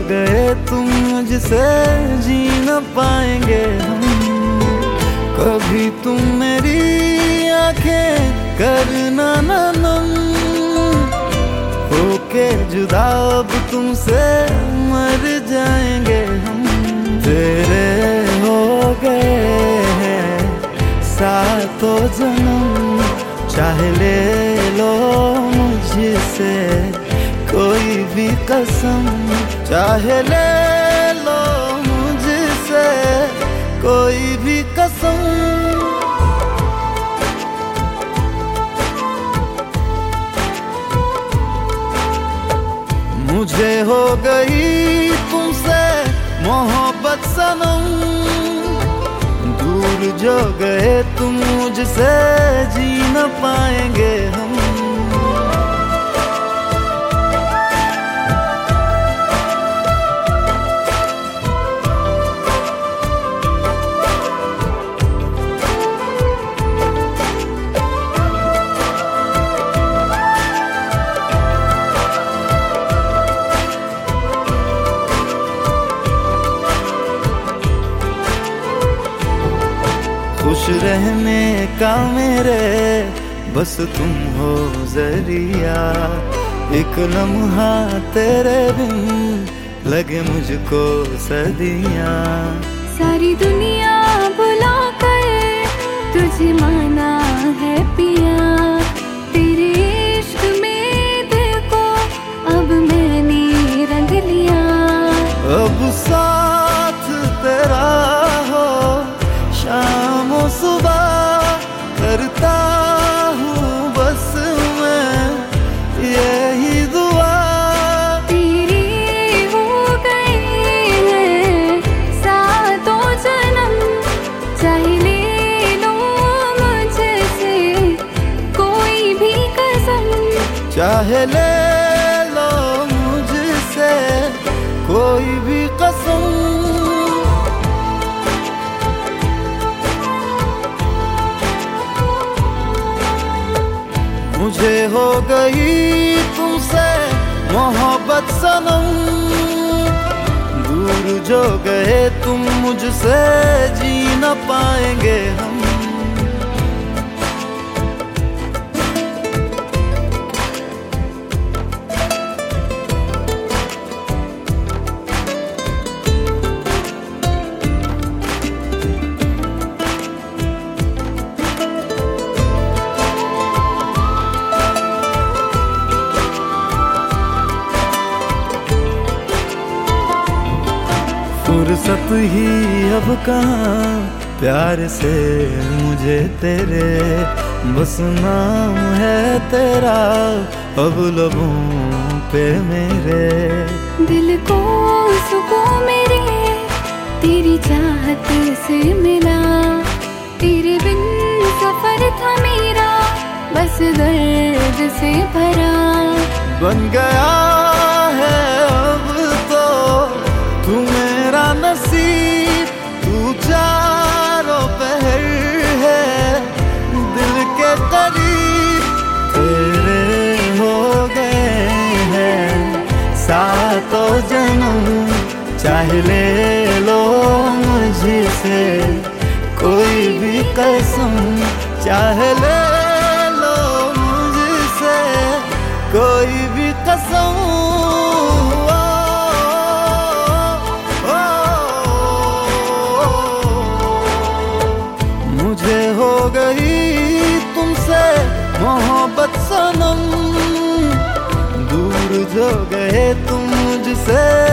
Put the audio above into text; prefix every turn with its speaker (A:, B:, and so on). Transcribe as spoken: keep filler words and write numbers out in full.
A: गए तुम मुझसे जी न पाएंगे हम। कभी तुम मेरी आंखें करना ना नम, होके जुदा अब तुमसे मर जाएंगे हम। तेरे हो गए हैं सातों जन्म, चाहे ले लो मुझसे कोई भी कसम, चाहे ले लो मुझसे कोई भी कसम। मुझे हो गई तुमसे मोहब्बत सनम, दूर जो गए तुम मुझसे जी न पाएंगे हम। खुश रहने का मेरे बस तुम हो जरिया, एक लम्हा तेरे बिन लगे मुझको सदियां।
B: सारी दुनिया बुला कर तुझे माना है पिया, तेरे इश्क में दिल को अब मैंने रंग लिया।
A: अब साथ तेरा हो शाम सुबह करता हूँ बस मैं यही दुआ।
B: तेरी हो गई है सातों जन्म, चाहे ले लो मुझसे कोई भी कसम,
A: चाहे ले लो मुझसे कोई भी कसम। मुझे हो गई तुमसे मोहब्बत सनम, दूर जो गए तुम मुझसे जी न पाएंगे हम। फुर्सत ही अब कहाँ प्यार से मुझे तेरे, बस नाम है तेरा अब लबों पे मेरे।
B: दिल को सुकून मेरे तेरी चाहत से मिला, तेरे बिन सफर था मेरा बस दर्द से भरा।
A: बन गया है अब तो तू मेरा नसीब, तू चारों पहर है दिल के करीब। तेरे हो गए हैं सातों जन्म, चाहे ले लो मुझसे कोई भी कसम, चाहे ले लो मुझसे कोई भी कसम। मुझे हो गई तुमसे मोहब्बत सनम, दूर जो गए तुम मुझसे